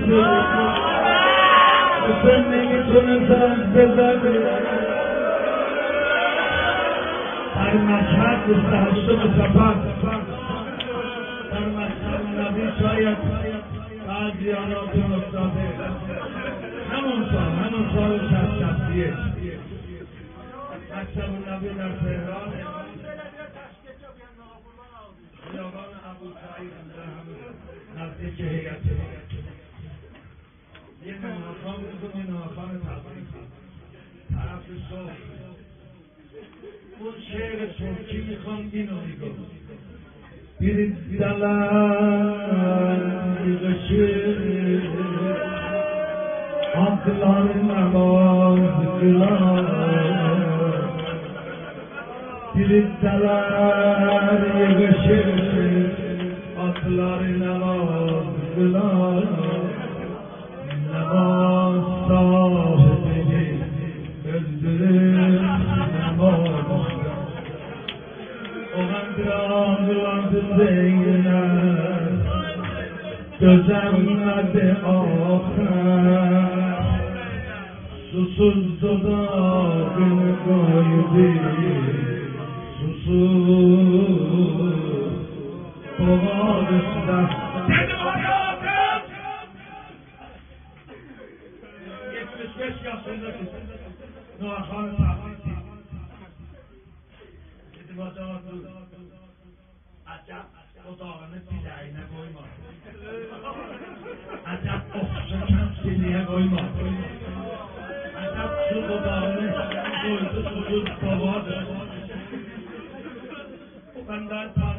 حسین نمیتونه زنگ بزنه در مشهد 28 سفر در مشهد نبی شاید بعضی آناتون افتاده همون سال 60 مکتب النبی در تهران خیابان ابوسعید نزدیک هیئت یه نماخان بود و یه نماخان تبریزی طرف صبح اون شعر ترکی میخوام اینو میگم bir dalar yığışır atlar namaz kılar bir dalar yığışır atlar namaz kılar namaz sahibi öldürür namaz Ağlandı Zeynep Gözemledi ahir Susuzdu da beni koydu Susuz Doğar üstüne Dedim hayatım 75 yaşındaki Nuhan Tabrizi Dedim hayatım Acab dodağını diləyinə qoyma. Acab oxşakan diliyə qoyma. Acab şu dodağını qoydu susuz davadır. O bəndən